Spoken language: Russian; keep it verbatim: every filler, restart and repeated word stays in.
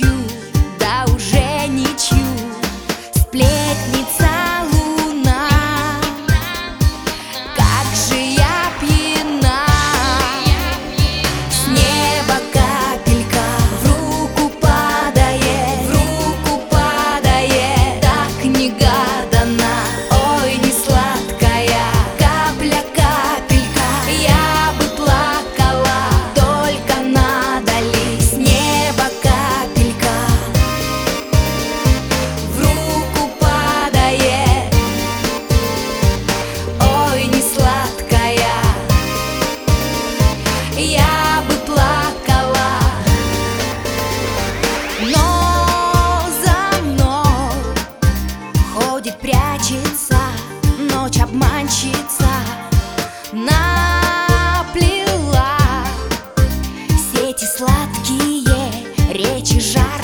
ночью, да уже ничью. Сплетница луна, как же я пьяна. С неба капелька в руку падает, в руку падает, так негаданно. Ой, не сладкая капля, капелька, я бы плакала, только надо ли. С неба капелька в руку падает, ой, не сладкая, я бы плакала. Но за мной ходит, прячется ночь обманщица, наплела сети сладкие, речи жар.